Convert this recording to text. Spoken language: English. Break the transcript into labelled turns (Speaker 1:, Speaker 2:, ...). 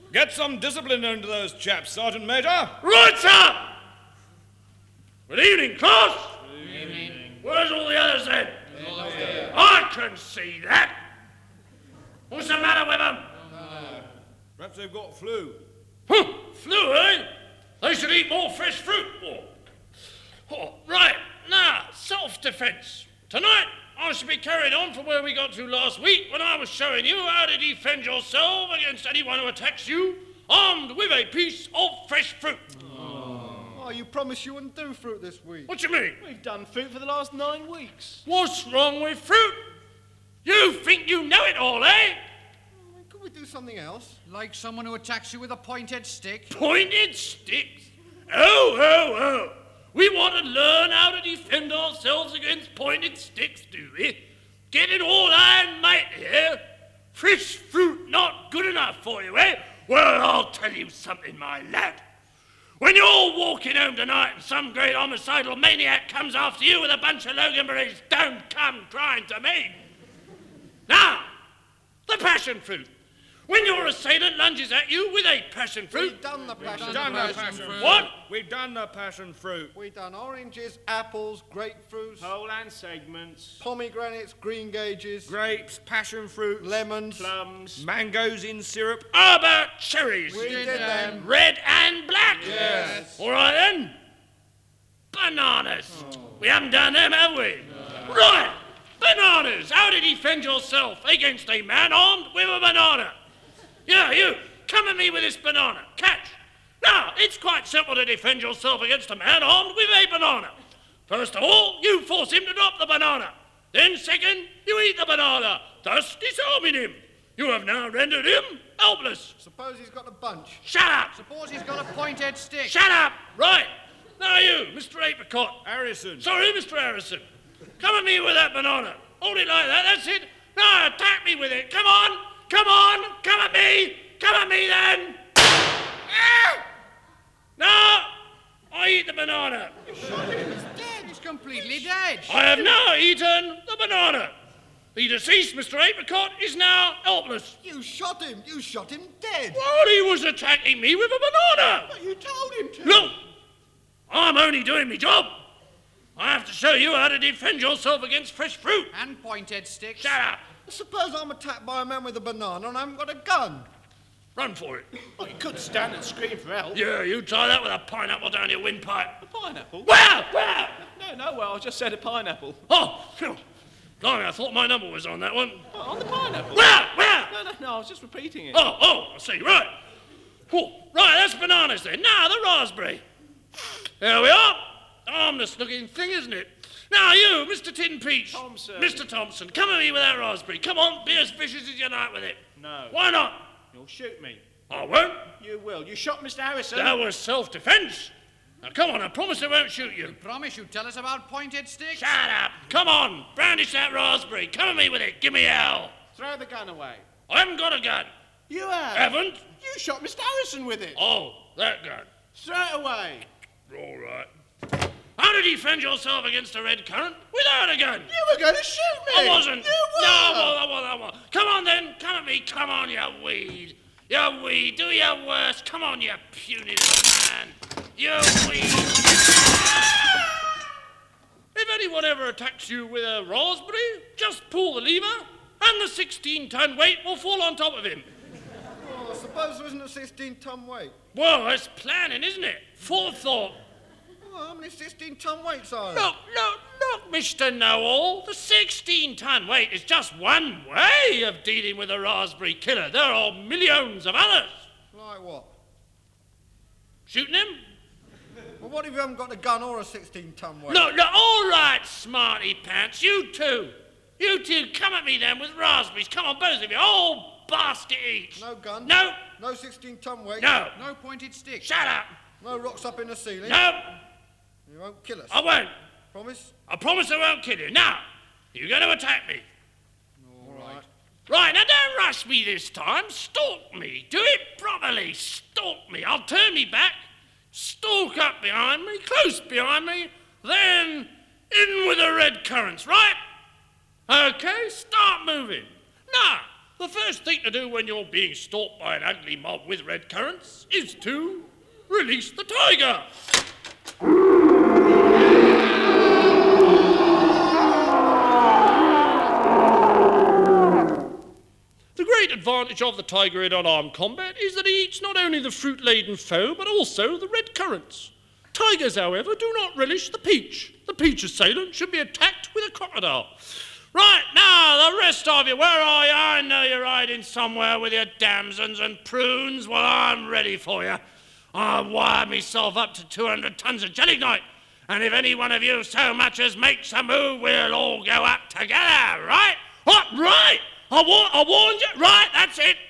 Speaker 1: Get some discipline into those chaps, Sergeant Major.
Speaker 2: Right, sir! Good evening, class. Good evening. Where's all the others then? I can see that. What's the matter with them?
Speaker 1: Perhaps they've got flu.
Speaker 2: Huh, flu, eh? They should eat more fresh fruit. Right, now, self-defense. Tonight, I shall be carried on from where we got to last week when I was showing you how to defend yourself against anyone who attacks you, armed with a piece of fresh fruit.
Speaker 3: Oh, you promised you wouldn't do fruit this week.
Speaker 2: What you mean?
Speaker 4: We've done fruit for the last 9 weeks.
Speaker 2: What's wrong with fruit? You think you know it all, eh?
Speaker 3: Could we do something else?
Speaker 5: Like someone who attacks you with a pointed stick?
Speaker 2: Pointed sticks? Oh. We want to learn how to defend ourselves against pointed sticks, do we? Get it all iron mate here? Fresh fruit not good enough for you, eh? Well, I'll tell you something, my lad. When you're walking home tonight and some great homicidal maniac comes after you with a bunch of Loganberries, don't come crying to me. Now, the passion fruit. When your assailant lunges at you with a passion fruit...
Speaker 3: We've done the passion
Speaker 1: We've done the passion fruit.
Speaker 2: What?
Speaker 1: We've done the passion fruit.
Speaker 3: We've done oranges, apples, grapefruits,
Speaker 4: Whole and segments,
Speaker 3: pomegranates, green gauges,
Speaker 1: Grapes, passion fruit,
Speaker 3: lemons.
Speaker 4: plums.
Speaker 1: mangoes in syrup.
Speaker 2: How about cherries?
Speaker 3: We did them.
Speaker 2: Red and black?
Speaker 3: Yes.
Speaker 2: All right then. Bananas. We haven't done them, have we? No. Right. Bananas. How to defend yourself against a man armed with a banana. Yeah, you. Come at me with this banana. Catch. Now, it's quite simple to defend yourself against a man armed with a banana. First of all, you force him to drop the banana. Then second, you eat the banana, thus disarming him. You have now rendered him helpless.
Speaker 3: Suppose he's got a bunch.
Speaker 2: Shut up.
Speaker 5: Suppose he's got a pointed stick.
Speaker 2: Shut up. Right. Now you, Mr. Apricot.
Speaker 1: Harrison.
Speaker 2: Sorry, Mr. Harrison. Come at me with that banana. Hold it like that, that's it. Now attack me with it. Come on. Come at me. Come at me then. Now, I eat the banana.
Speaker 5: He's dead. He's completely dead.
Speaker 2: I have now eaten the banana. The deceased Mr. Apricot is now helpless.
Speaker 3: You shot him. You shot him dead.
Speaker 2: Well, he was attacking me with a banana.
Speaker 3: But you told him to.
Speaker 2: Look, I'm only doing my job. I have to show you how to defend yourself against fresh fruit.
Speaker 5: And pointed sticks.
Speaker 2: Shut up.
Speaker 3: Suppose I'm attacked by a man with a banana and I haven't got a gun.
Speaker 2: Run for it.
Speaker 4: Well, you could stand and scream for help.
Speaker 2: Yeah, you try that with a pineapple down your windpipe.
Speaker 4: A pineapple?
Speaker 2: Where?
Speaker 4: No, well, I just said a pineapple.
Speaker 2: Oh, phew. Blimey, I thought my number was on that one.
Speaker 4: Oh, on the pineapple?
Speaker 2: Where?
Speaker 4: No, I was just repeating it.
Speaker 2: Oh, I see, right. Oh, right, that's bananas then. Now, the raspberry. There we are. Harmless looking thing, isn't it? Now, you, Mr. Tin Peach.
Speaker 4: Thompson.
Speaker 2: Mr. Thompson, come at me with that raspberry. Come on, be as vicious as you like with it.
Speaker 4: No.
Speaker 2: Why not?
Speaker 4: You'll shoot me.
Speaker 2: I won't.
Speaker 4: You will. You shot Mr. Harrison.
Speaker 2: That was self-defense. Now, come on, I promise I won't shoot you.
Speaker 5: Promise you tell us about pointed sticks?
Speaker 2: Shut up. Come on, brandish that raspberry. Come at me with it. Give me hell.
Speaker 4: Throw the gun away.
Speaker 2: I haven't got a gun.
Speaker 4: You have.
Speaker 2: Haven't?
Speaker 4: You shot Mr. Harrison with it.
Speaker 2: Oh, that gun.
Speaker 4: Throw it away.
Speaker 2: All right. How to defend yourself against a red currant without a gun?
Speaker 4: You were going to shoot me.
Speaker 2: I wasn't.
Speaker 4: You were.
Speaker 2: No, I was. Come on then. Come at me. Come on, you weed. You weed. Do your worst. Come on, you puny little man. You weed. If anyone ever attacks you with a raspberry, just pull the lever and the 16-ton weight will fall on top of him.
Speaker 3: Oh, suppose there isn't a 16-ton weight.
Speaker 2: Well, that's planning, isn't it? Forethought.
Speaker 3: Oh, how many 16-ton weights are there?
Speaker 2: Look, Mr. Know-all. The 16-ton weight is just one way of dealing with a raspberry killer. There are millions of others.
Speaker 3: Like what?
Speaker 2: Shooting him?
Speaker 3: Well, what if you haven't got a gun or a 16-ton weight?
Speaker 2: Look, all right, smarty pants. You two, come at me then with raspberries. Come on, both of you. Oh, basket each.
Speaker 3: No gun?
Speaker 2: No.
Speaker 3: No 16-ton weight?
Speaker 2: No.
Speaker 5: No pointed sticks.
Speaker 2: Shut up.
Speaker 3: No rocks up in the ceiling?
Speaker 2: No.
Speaker 3: You won't kill us?
Speaker 2: I won't.
Speaker 3: Promise?
Speaker 2: I promise I won't kill you. Now, you're going to attack me.
Speaker 3: All right.
Speaker 2: Right, now don't rush me this time. Stalk me. Do it properly. Stalk me. I'll turn me back, stalk up behind me, close behind me, then in with the red currants, right? Okay, start moving. Now, the first thing to do when you're being stalked by an ugly mob with red currants is to release the tiger. The great advantage of the tiger in unarmed combat is that he eats not only the fruit-laden foe, but also the red currants. Tigers, however, do not relish the peach. The peach assailant should be attacked with a crocodile. Right, now, the rest of you, where are you? I know you're hiding somewhere with your damsons and prunes. Well, I'm ready for you. I've wired myself up to 200 tons of gelignite, and if any one of you so much as makes a move, we'll all go up together, right? What, right? I warned you? Right, that's it.